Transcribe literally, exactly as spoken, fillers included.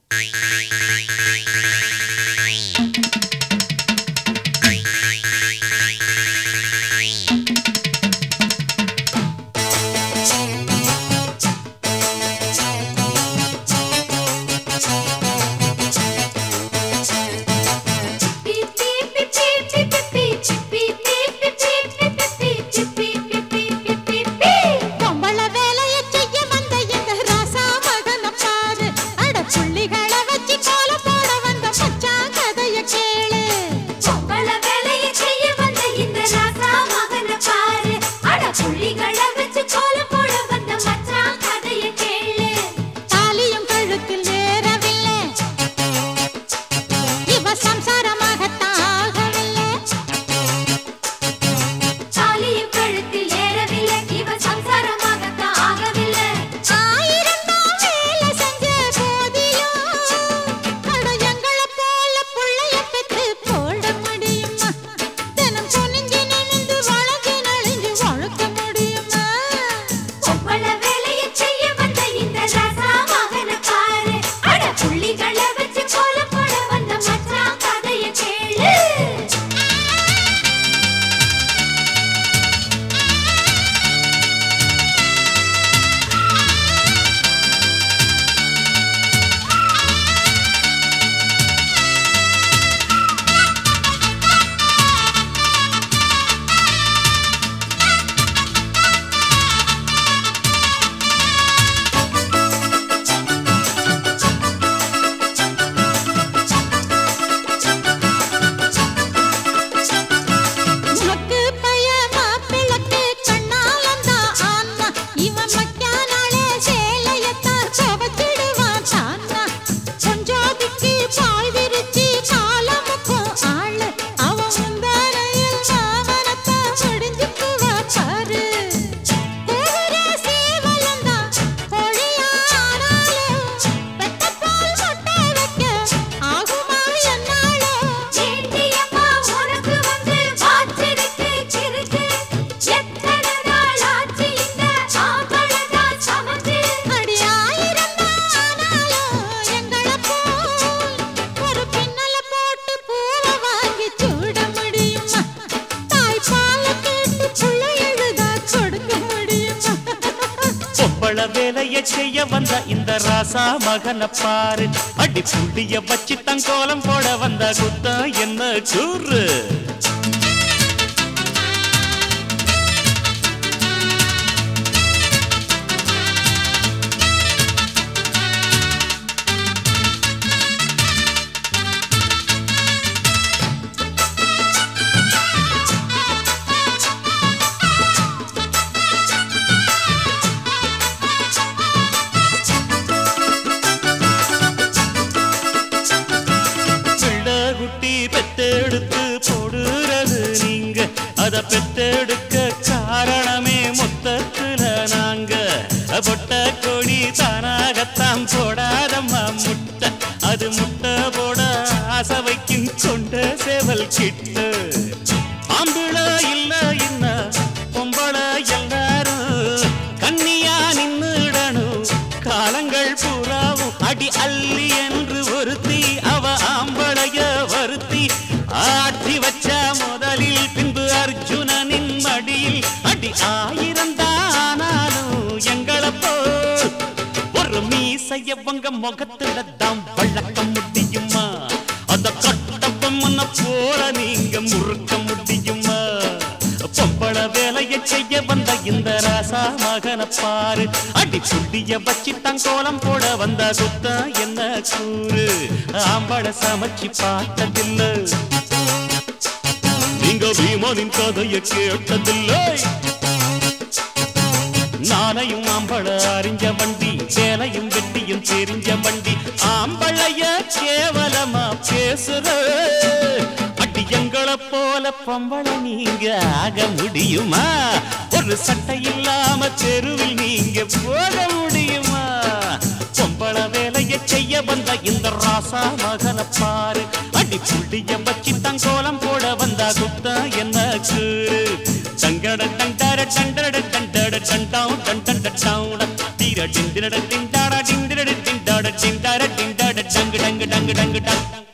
வேலைய செய்ய வந்த இந்த ராசா மகன பாரு, அடி புள்ளிய வச்சு தங்கோலம் போட வந்த குத்தா என்ன கூறு. பெத்தெடுத்து போடுறது நீங்க, அத பெத்தெடுக்க காரணமே மொத்தத்துல நாங்க. பொட்ட கொடி தானாகத்தான் போடாதம்மா முட்டை, அது முட்டை போட ஆசை வைக்கும் கொண்ட சேவல் கிட்ட. ஆம்பிள இல்ல இன்ன பொம்பள எல்லாரும் கன்னியா நின்னுடணும், காலங்கள் பூராவும் அடி அள்ளி என்று ஒருத்தி அவ ஆம்பளைய வருத்தி ஆட்டி வச்ச முதலில் பின்பு அர்ஜுனனின் மடியில் அடி ஆயிரம் தானாலும் எங்களை போ ஒரு மீசைய வங்க முகத்துல தான் வழக்க முடியுமா, அத கட்டப்பம்மன போல நீங்க முறுக்க முடியுமா. பொம்பள வேலைய செய்ய வந்த இந்த ராசா மகன பாரு, அடி புள்ளிய வச்சு தங்கோலம் போட வந்த குத்தா என்ன கூறு. ஆம்பள சமைச்சு பார்த்ததில்ல, நீங்க பீமனின் கதைய கேட்டதில்லை. நானையும் ஆம்பள அறிஞ்ச வண்டி, சேலையும் வெட்டியும் தெரிஞ்ச வண்டி. ஆம்பளைய கேவலமா பேசுற அடி எங்களை போல பொம்பள நீங்க ஆக முடியுமா. ஒரு சட்டை இல்லாம தெருவில் நீங்க போக முடியுமா. பொம்பள வேலைய செய்ய வந்த இந்த ராசா மகன பாரு, அடி புள்ளிய வச்சு தங்கோலம் போட வந்தா குத்தா என்ன கூறு. டங்கட டண்டட டண்டட டண்டட டண்டாவு டண்டட டவுன தீர டிண்டட டிண்டாட டிண்டட டிண்டாட டிண்டாட டிண்டாட டங்கு டங்கு டங்கு டங்கு டங்